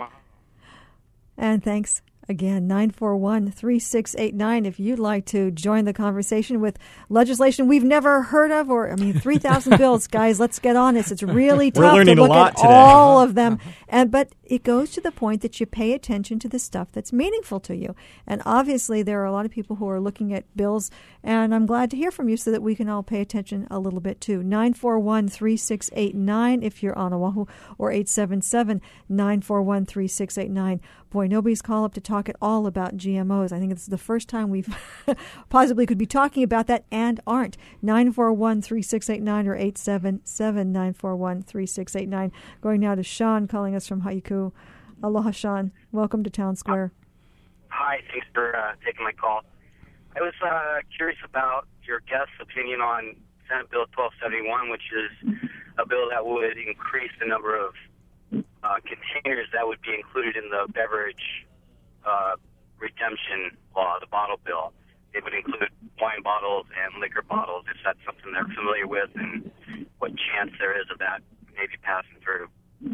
And thanks again. nine four one, three six eight nine if you'd like to join the conversation with legislation we've never heard of, or, I mean, three thousand bills. Guys, let's get on this. It's really tough to look at today. all of them. And But it goes to the point that you pay attention to the stuff that's meaningful to you. And obviously there are a lot of people who are looking at bills, and I'm glad to hear from you so that we can all pay attention a little bit too. nine four one, three six eight nine if you're on Oahu, or eight seven seven, nine four one, three six eight nine. Boy, nobody's called up to talk at all about G M Os. I think it's the first time we've possibly could be talking about that and aren't. nine four one, three six eight nine or eight seven seven, nine four one, three six eight nine. Going now to Sean calling us from Haiku. Aloha, Sean. Welcome to Town Square. Hi, thanks for uh, taking my call. I was uh, curious about your guest's opinion on Senate Bill twelve seventy-one, which is a bill that would increase the number of uh, containers that would be included in the beverage uh, redemption law, the bottle bill. It would include wine bottles and liquor bottles, if that's something they're familiar with, and what chance there is of that maybe passing through.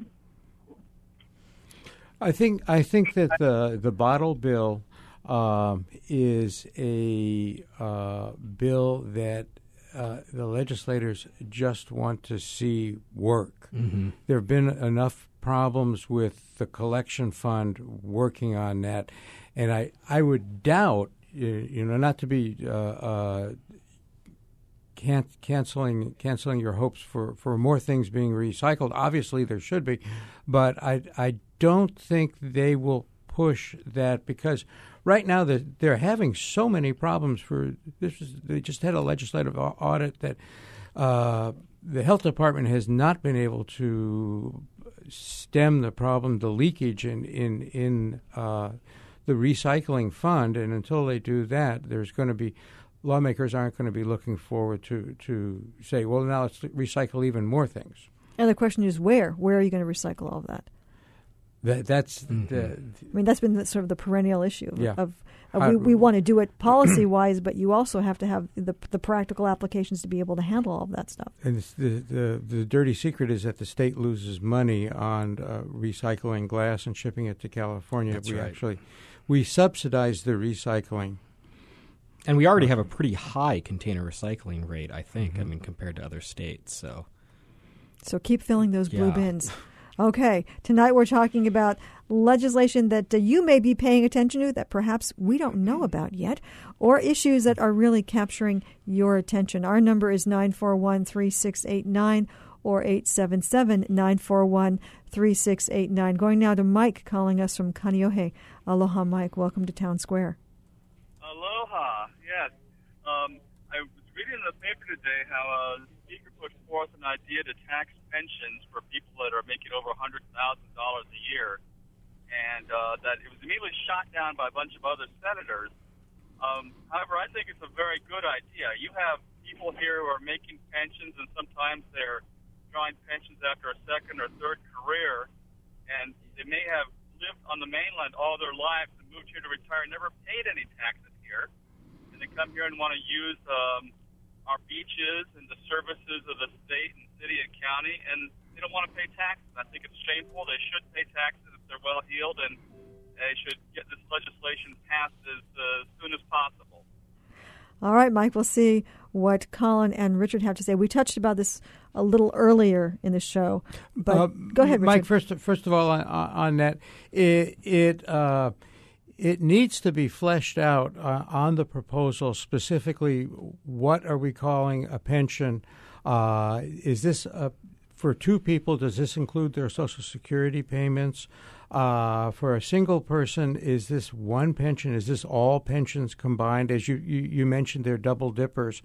I think I think that the the bottle bill um, is a uh, bill that uh, the legislators just want to see work. Mm-hmm. There have been enough problems with the collection fund working on that, and I I would doubt, you know, not to be uh, uh, can- canceling canceling your hopes for, for more things being recycled. Obviously, there should be, but I I don't think they will push that, because right now they're, they're having so many problems. For this is, they just had a legislative audit that uh, the health department has not been able to stem the problem, the leakage in in in uh, the recycling fund, and until they do that, there's going to be lawmakers aren't going to be looking forward to to say, well, now let's recycle even more things. And the question is, where? Where are you going to recycle all of that? That, that's Mm-hmm. the, I mean, that's been the, sort of the perennial issue Yeah. of, of How- we, we want to do it policy-wise, but you also have to have the the practical applications to be able to handle all of that stuff. And it's the, the the dirty secret is that the state loses money on uh, recycling glass and shipping it to California. That's we right. actually we subsidize the recycling. And we already have a pretty high container recycling rate, I think, I mean, compared to other states. So, So keep filling those blue Yeah. bins. Okay, tonight we're talking about legislation that uh, you may be paying attention to that perhaps we don't know about yet, or issues that are really capturing your attention. Our number is nine four one, three six eight nine or eight seven seven, nine four one, three six eight nine. Going now to Mike calling us from Kaneohe. Aloha, Mike. Welcome to Town Square. Aloha, yes. Um, I was reading in the paper today how a speaker put forth an idea to tax pensions for people that are making over one hundred thousand dollars a year, and uh, that it was immediately shot down by a bunch of other senators. Um, however, I think it's a very good idea. You have people here who are making pensions, and sometimes they're drawing pensions after a second or third career, and they may have lived on the mainland all their lives and moved here to retire, never paid any taxes here, and they come here and want to use um, our beaches and the services of the state and city and county, and they don't want to pay taxes. I think it's shameful. They should pay taxes if they're well-heeled, and they should get this legislation passed as uh, soon as possible. All right, Mike, we'll see what Colin and Richard have to say. We touched about this a little earlier in the show, but Uh, go ahead, Richard. Mike. First, first of all, on, on that, it it, uh, it needs to be fleshed out uh, on the proposal specifically. What are we calling a pension? Uh, is this a, for two people? Does this include their Social Security payments? Uh, for a single person, is this one pension? Is this all pensions combined? As you, you, you mentioned, they're double dippers.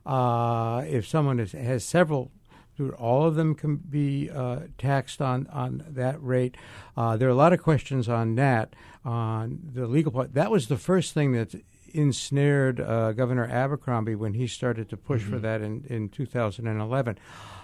Uh, if someone is, has several, all of them can be uh, taxed on, on that rate. Uh, there are a lot of questions on that, on the legal part. That was the first thing that ensnared uh, Governor Abercrombie when he started to push Mm-hmm. for that in, in two thousand eleven.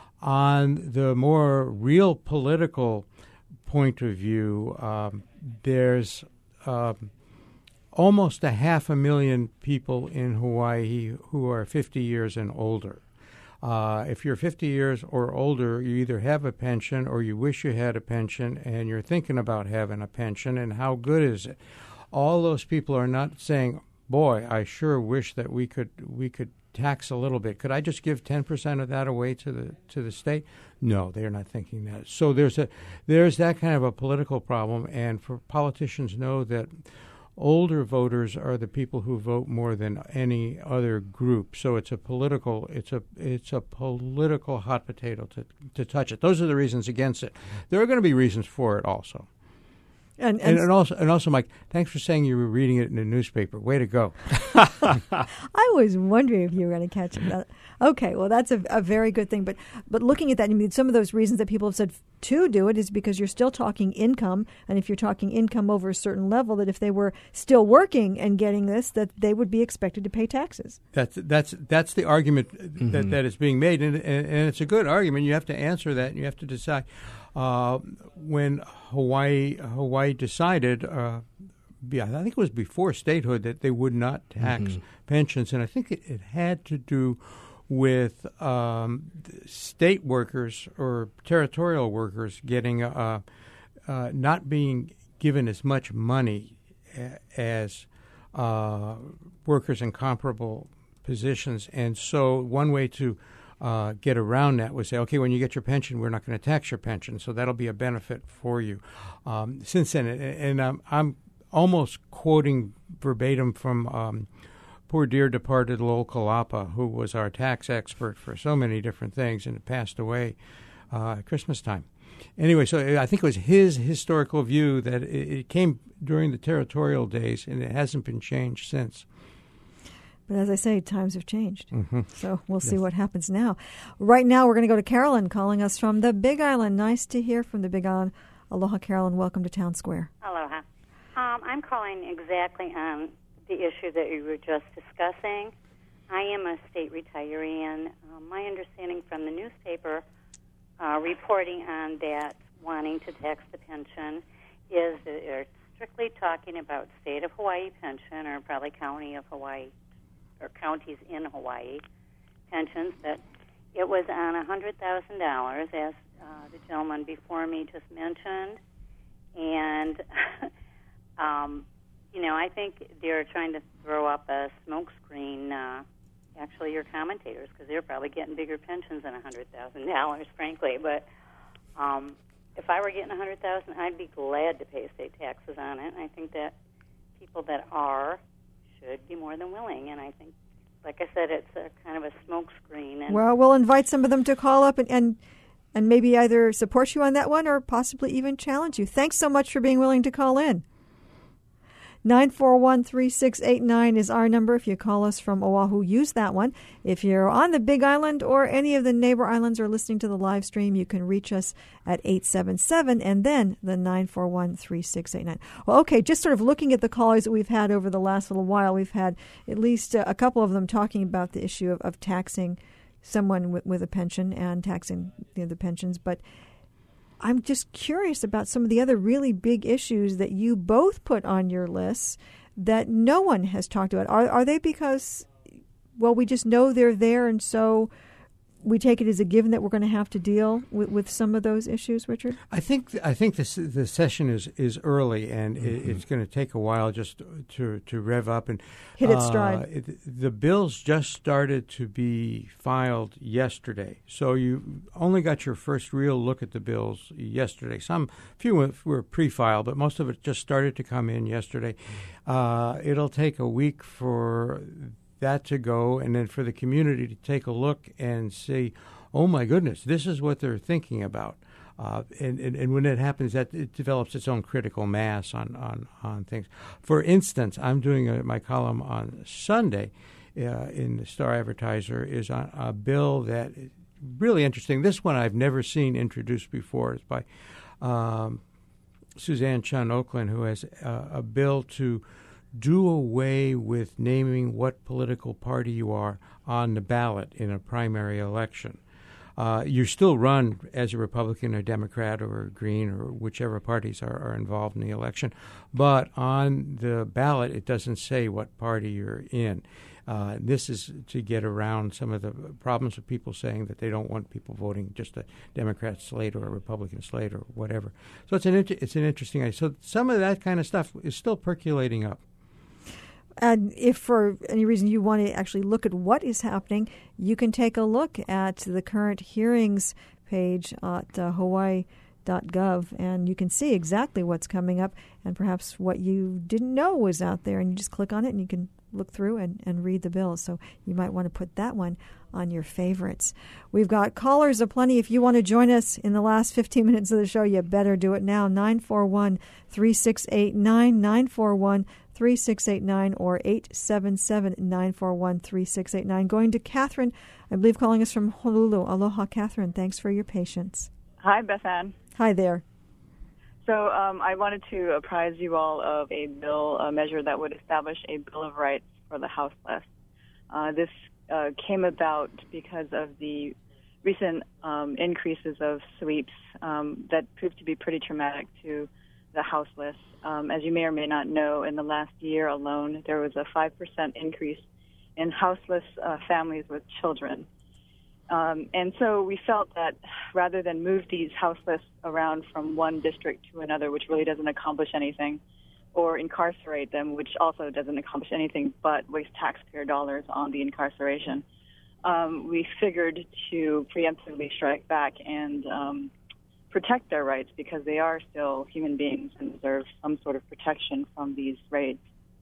On the more real political point of view, um, there's um, almost a half a million people in Hawaii who are fifty years and older. Uh, if you're fifty years or older, you either have a pension or you wish you had a pension, and you're thinking about having a pension, and how good is it? All those people are not saying, boy, I sure wish that we could we could tax a little bit. Could I just give ten percent of that away to the to the state? No, they're not thinking that. So there's a there's that kind of a political problem, and for politicians know that older voters are the people who vote more than any other group. So it's a political it's a it's a political hot potato to to touch it. Those are the reasons against it. There are going to be reasons for it also. And, And, and, and also, and also, Mike, thanks for saying you were reading it in a newspaper. Way to go! I was wondering if you were going to catch that. Okay, well, that's a, a very good thing. But but looking at that, I mean, some of those reasons that people have said to do it is because you're still talking income, and if you're talking income over a certain level, that if they were still working and getting this, that they would be expected to pay taxes. That's that's that's the argument Mm-hmm. that, that is being made, and, and and it's a good argument. You have to answer that, and you have to decide. Uh, when Hawaii Hawaii decided, uh, I think it was before statehood, that they would not tax Mm-hmm. pensions, and I think it, it had to do with um, state workers or territorial workers getting uh, uh, not being given as much money as uh, workers in comparable positions, and so one way to Uh, get around that would say, okay, when you get your pension, we're not going to tax your pension, so that'll be a benefit for you. Um, since then, and, and um, I'm almost quoting verbatim from um, poor dear departed Lowell Kalapa, who was our tax expert for so many different things and passed away uh, at Christmas time. Anyway, so I think it was his historical view that it, it came during the territorial days, and it hasn't been changed since. But as I say, times have changed. Mm-hmm. So we'll see Yes. what happens now. Right now, we're going to go to Carolyn calling us from the Big Island. Nice to hear from the Big Island. Aloha, Carolyn. Welcome to Town Square. Aloha. Um, I'm calling exactly on the issue that you were just discussing. I am a state retiree, and uh, my understanding from the newspaper uh, reporting on that wanting to tax the pension is that they're strictly talking about state of Hawaii pension, or probably county of Hawaii, or counties in Hawaii pensions, that it was on one hundred thousand dollars, as uh, the gentleman before me just mentioned. And, um, you know, I think they're trying to throw up a smokescreen, uh, actually your commentators, because they're probably getting bigger pensions than one hundred thousand dollars, frankly. But um, if I were getting one hundred thousand dollars, I'd be glad to pay state taxes on it. And I think that people that are should be more than willing. And I think, like I said, it's a kind of a smokescreen. And well, we'll invite some of them to call up and, and and maybe either support you on that one or possibly even challenge you. Thanks so much for being willing to call in. nine four one, three six eight nine is our number. If you call us from Oahu, use that one. If you're on the Big Island or any of the neighbor islands or listening to the live stream, you can reach us at eight seven seven and then the nine four one, three six eight nine. Well, okay, just sort of looking at the callers that we've had over the last little while, we've had at least a couple of them talking about the issue of, of taxing someone with, with a pension and taxing you know, the pensions. But I'm just curious about some of the other really big issues that you both put on your lists that no one has talked about. Are are they because, well, we just know they're there, and so we take it as a given that we're going to have to deal with, with some of those issues, Richard? I think I think this the session is, is early, and mm-hmm. it, it's going to take a while just to to rev up and hit its stride. Uh, it, the bills just started to be filed yesterday, so you only got your first real look at the bills yesterday. Some few were pre-filed, but most of it just started to come in yesterday. Uh, it'll take a week for that to go, and then for the community to take a look and say, oh my goodness, this is what they're thinking about. Uh, and, and, and when it happens, that it develops its own critical mass on, on, on things. For instance, I'm doing a, my column on Sunday uh, in the Star Advertiser is on a bill that is really interesting. This one I've never seen introduced before. It's by um, Suzanne Chun Oakland, who has uh, a bill to do away with naming what political party you are on the ballot in a primary election. Uh, you still run as a Republican or Democrat or Green or whichever parties are, are involved in the election, but on the ballot it doesn't say what party you're in. Uh, this is to get around some of the problems of people saying that they don't want people voting just a Democrat slate or a Republican slate or whatever. So it's an inter- it's an interesting idea. So some of that kind of stuff is still percolating up. And if for any reason you want to actually look at what is happening, you can take a look at the current hearings page at uh, hawaii dot gov, and you can see exactly what's coming up and perhaps what you didn't know was out there. And you just click on it and you can look through and, and read the bills. So you might want to put that one on your favorites. We've got callers aplenty. If you want to join us in the last fifteen minutes of the show, you better do it now. nine four one, three six eight nine, nine four one, three six eight nine or eight seven seven, nine four one, three six eight nine. Going to Catherine, I believe calling us from Honolulu. Aloha, Catherine. Thanks for your patience. Hi, Beth Ann. Hi there. So um, I wanted to apprise you all of a bill, a measure that would establish a Bill of Rights for the houseless. Uh, this uh, came about because of the recent um, increases of sweeps um, that proved to be pretty traumatic to the houseless. Um, as you may or may not know, in the last year alone, there was a five percent increase in houseless uh, families with children. Um, and so we felt that rather than move these houseless around from one district to another, which really doesn't accomplish anything, or incarcerate them, which also doesn't accomplish anything but waste taxpayer dollars on the incarceration, um, we figured to preemptively strike back and um, protect their rights, because they are still human beings and deserve some sort of protection from these raids.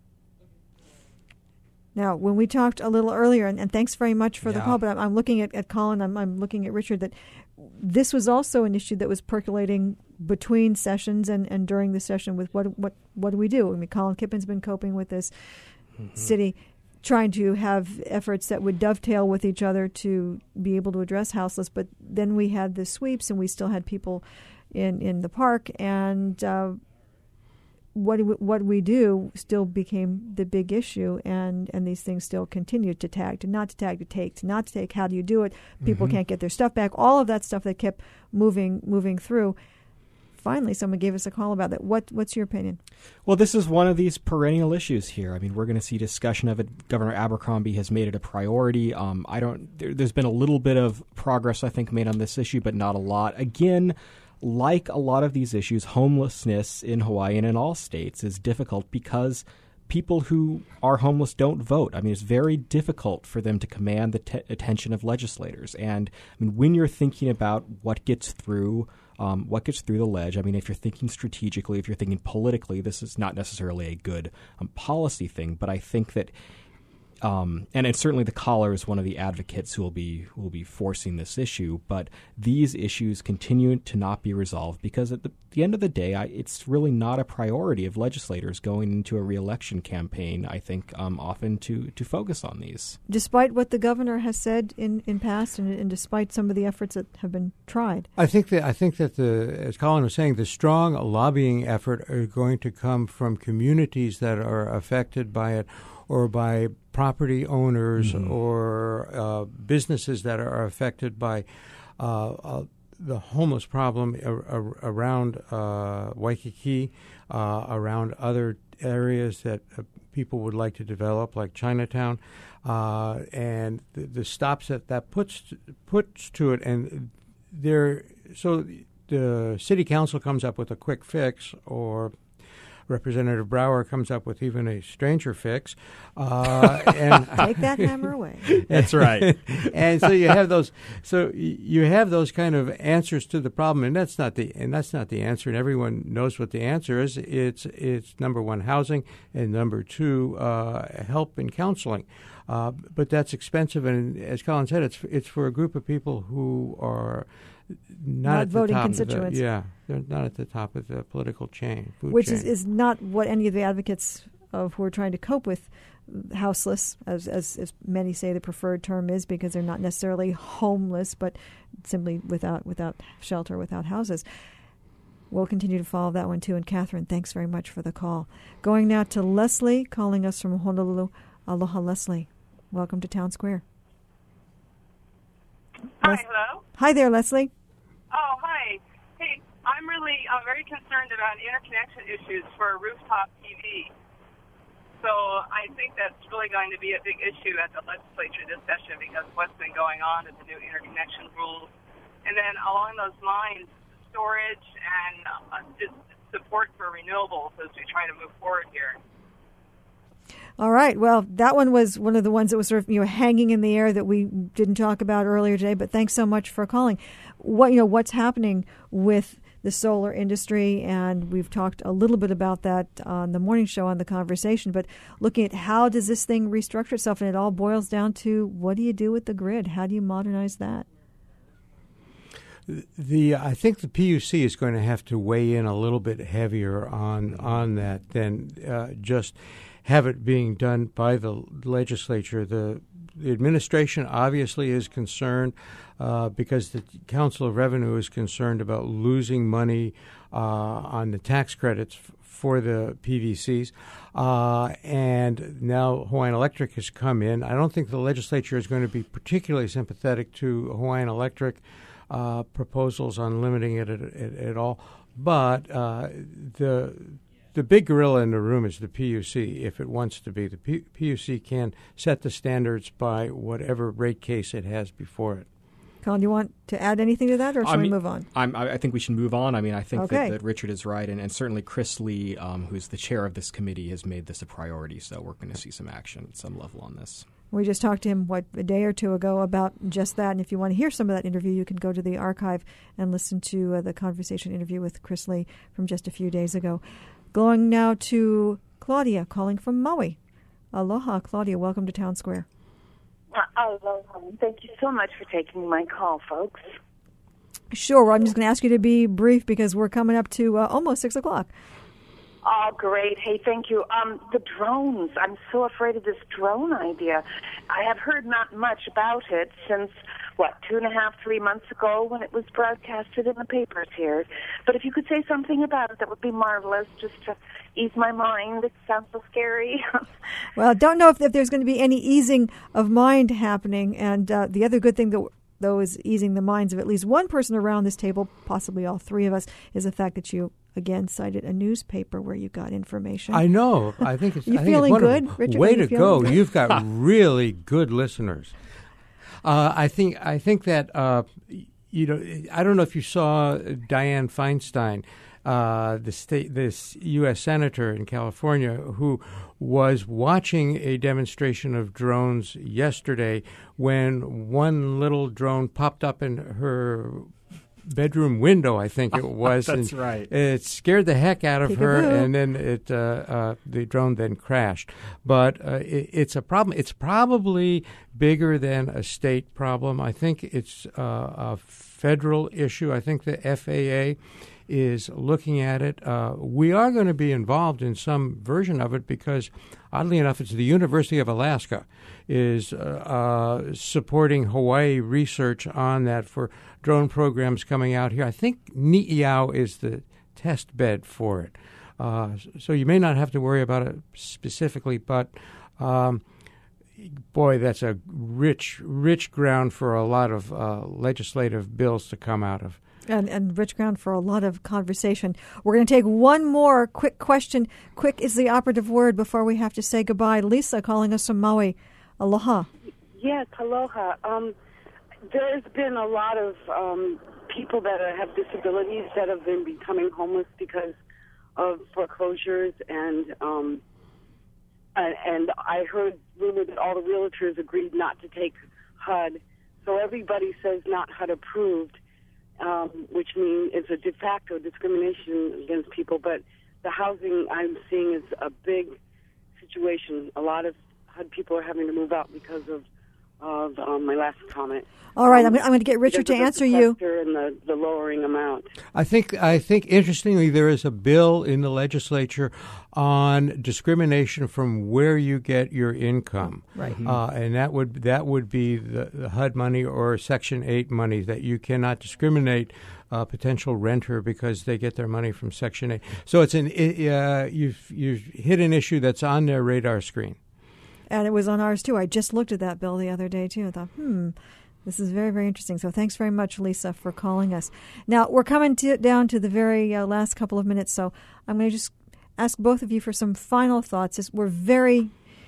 Now, when we talked a little earlier, and, and thanks very much for yeah. the call, but I'm, I'm looking at, at Colin, I'm, I'm looking at Richard, that this was also an issue that was percolating between sessions and, and during the session with what what what do we do? I mean, Colin Kippen's been coping with this mm-hmm. city, trying to have efforts that would dovetail with each other to be able to address houseless. But then we had the sweeps, and we still had people in, in the park, and uh, what do we, what we do still became the big issue, and, and these things still continued to tag, to not to tag, to take, to not to take. How do you do it? People mm-hmm. can't get their stuff back. All of that stuff that kept moving moving through. finally someone gave us a call about that. What What's your opinion? Well, this is one of these perennial issues here. I mean, we're going to see discussion of it. Governor Abercrombie has made it a priority. Um, I don't. There, there's been a little bit of progress, I think, made on this issue, but not a lot. Again, like a lot of these issues, homelessness in Hawaii and in all states is difficult because people who are homeless don't vote. I mean, it's very difficult for them to command the t- attention of legislators. And I mean, when you're thinking about what gets through, um, what gets through the ledge, I mean, if you're thinking strategically, if you're thinking politically, this is not necessarily a good um, policy thing. But I think that, um, and it's certainly the caller is one of the advocates who will be who will be forcing this issue. But these issues continue to not be resolved because at the, the end of the day, I, it's really not a priority of legislators going into a reelection campaign, I think, um, often to, to focus on these. Despite what the governor has said in, in past and, and despite some of the efforts that have been tried. I think that I think that the, as Colin was saying, the strong lobbying effort are going to come from communities that are affected by it, or by property owners mm-hmm. or uh, businesses that are affected by uh, uh, the homeless problem ar- ar- around uh, Waikiki, uh, around other areas that uh, people would like to develop, like Chinatown, uh, and the, the stops that that puts puts to it, and there. So the city council comes up with a quick fix, or Representative Brower comes up with even a stranger fix. Uh, and Take that hammer away. That's right. And so you have those. So you have those kind of answers to the problem, and that's not the and that's not the answer. And everyone knows what the answer is. It's it's number one, housing, and number two, uh, help and counseling. Uh, but that's expensive, and as Colin said, it's it's for a group of people who are not, not at voting the top constituents. Of the, yeah, they're not at the top of the political chain. Which chain. Is, is not what any of the advocates of who are trying to cope with houseless, as, as as many say the preferred term is, because they're not necessarily homeless, but simply without without shelter, without houses. We'll continue to follow that one too. And Catherine, thanks very much for the call. Going now to Leslie, calling us from Honolulu. Aloha, Leslie. Welcome to Town Square. Hi, Les- hello. Hi there, Leslie. Oh, hi. Hey, I'm really uh, very concerned about interconnection issues for rooftop T V. So I think that's really going to be a big issue at the legislature this session because of what's been going on with the new interconnection rules. And then along those lines, storage and uh, just support for renewables as we try to move forward here. All right. Well, that one was one of the ones that was sort of, you know, hanging in the air that we didn't talk about earlier today. But thanks so much for calling. What you know, what's happening with the solar industry, and we've talked a little bit about that on the morning show on The Conversation. But looking at how does this thing restructure itself, and it all boils down to what do you do with the grid? How do you modernize that? The I think the P U C is going to have to weigh in a little bit heavier on on that than uh, just have it being done by the legislature. The, the administration obviously is concerned uh, because the Council of Revenue is concerned about losing money uh, on the tax credits f- for the P V Cs. Uh, and now Hawaiian Electric has come in. I don't think the legislature is going to be particularly sympathetic to Hawaiian Electric uh, proposals on limiting it at, at, at all. But uh, the The big gorilla in the room is the P U C, if it wants to be. The P- PUC can set the standards by whatever rate case it has before it. Colin, do you want to add anything to that, or should I mean, we move on? I'm, I think we should move on. I mean, I think okay. that, that Richard is right, and, and certainly Chris Lee, um, who's the chair of this committee, has made this a priority, so we're going to see some action at some level on this. We just talked to him, what, a day or two ago about just that, and if you want to hear some of that interview, you can go to the archive and listen to uh, the Conversation interview with Chris Lee from just a few days ago. Going now to Claudia, calling from Maui. Aloha, Claudia. Welcome to Town Square. Uh, aloha. Thank you so much for taking my call, folks. Sure. Well, I'm just going to ask you to be brief because we're coming up to uh, almost six o'clock. Oh, great. Hey, thank you. Um, the drones. I'm so afraid of this drone idea. I have heard not much about it since, what, two and a half, three months ago when it was broadcasted in the papers here. But if you could say something about it, that would be marvelous, just to ease my mind. It sounds so scary. Well, don't know if, if there's going to be any easing of mind happening. And uh, the other good thing that though, is easing the minds of at least one person around this table, possibly all three of us, is the fact that you, again, cited a newspaper where you got information. I know. I think it's, you I think feeling it's good, wonderful. Richard? Way you to go. good? You've got really good listeners. Uh, I think I think that, uh, you know, I don't know if you saw Dianne Feinstein, uh, the state, this U S senator in California, who was watching a demonstration of drones yesterday when one little drone popped up in her bedroom window, I think it was. That's and right. It scared the heck out of her, Peekaboo. and then it uh, uh, the drone then crashed. But uh, it, it's a problem. It's probably bigger than a state problem. I think it's uh, a federal issue. I think the F A A is looking at it. Uh, we are going to be involved in some version of it because, oddly enough, it's the University of Alaska is uh, uh, supporting Hawaii research on that for drone programs coming out here. I think Ni'iau is the test bed for it. Uh, so you may not have to worry about it specifically, but um, boy, that's a rich, rich ground for a lot of uh, legislative bills to come out of. And, and rich ground for a lot of conversation. We're going to take one more quick question. Quick is the operative word before we have to say goodbye. Lisa calling us from Maui. Aloha. Yes, aloha. Um, there's been a lot of um, people that have disabilities that have been becoming homeless because of foreclosures, and um, and, and I heard rumor that all the realtors agreed not to take H U D. So everybody says not H U D approved. Um, which means it's a de facto discrimination against people. But the housing I'm seeing is a big situation. A lot of H U D people are having to move out because of of um, my last comment. All right, um, I'm, I'm going to get Richard to because of answer the you. sequester and the, the lowering amount. I think, I think, interestingly, there is a bill in the legislature on discrimination from where you get your income, right? Uh, and that would that would be the, the H U D money or Section eight money, that you cannot discriminate a potential renter because they get their money from Section eight. So it's an uh, you've you've hit an issue that's on their radar screen. And it was on ours, too. I just looked at that bill the other day, too. I thought, hmm, this is very, very interesting. So thanks very much, Lisa, for calling us. Now, we're coming to, down to the very uh, last couple of minutes, so I'm going to just ask both of you for some final thoughts. We're very,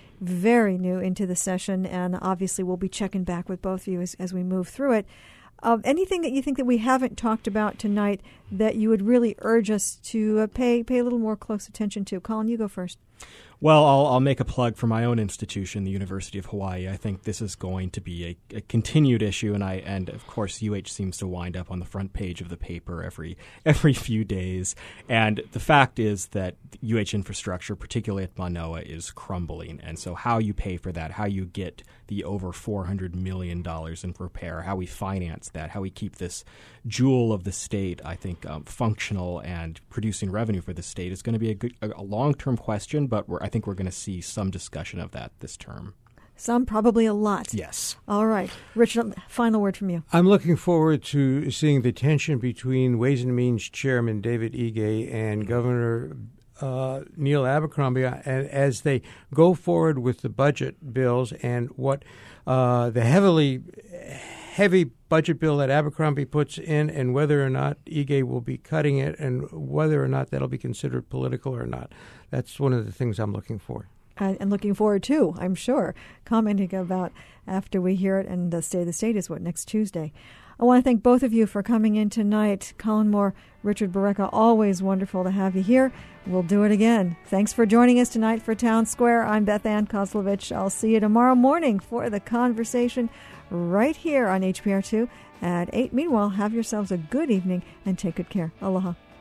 very new into the session, and obviously we'll be checking back with both of you as, as we move through it. Uh, anything that you think that we haven't talked about tonight that you would really urge us to uh, pay pay a little more close attention to? Colin, you go first. Well, I'll, I'll make a plug for my own institution, the University of Hawaii. I think this is going to be a, a continued issue, and I and of course U H seems to wind up on the front page of the paper every every few days. And the fact is that U H infrastructure, particularly at Manoa, is crumbling. And so how you pay for that, how you get the over four hundred million dollars in repair, how we finance that, how we keep this jewel of the state, I think, um, functional and producing revenue for the state is going to be a, good, a, a long-term question, but we're, I think we're going to see some discussion of that this term. Some, probably a lot. Yes. All right. Richard, final word from you. I'm looking forward to seeing the tension between Ways and Means Chairman David Ige and Governor uh, Neil Abercrombie as they go forward with the budget bills and what uh, the heavily heavy budget bill that Abercrombie puts in, and whether or not Ige will be cutting it, and whether or not that'll be considered political or not. That's one of the things I'm looking for. Uh, and looking forward to, I'm sure, commenting about after we hear it. And the State of the State is what, next Tuesday. I want to thank both of you for coming in tonight. Colin Moore, Richard Barreca, always wonderful to have you here. We'll do it again. Thanks for joining us tonight for Town Square. I'm Beth Ann Kozlovich. I'll see you tomorrow morning for the conversation right here on H P R two at eight. Meanwhile, have yourselves a good evening and take good care. Aloha.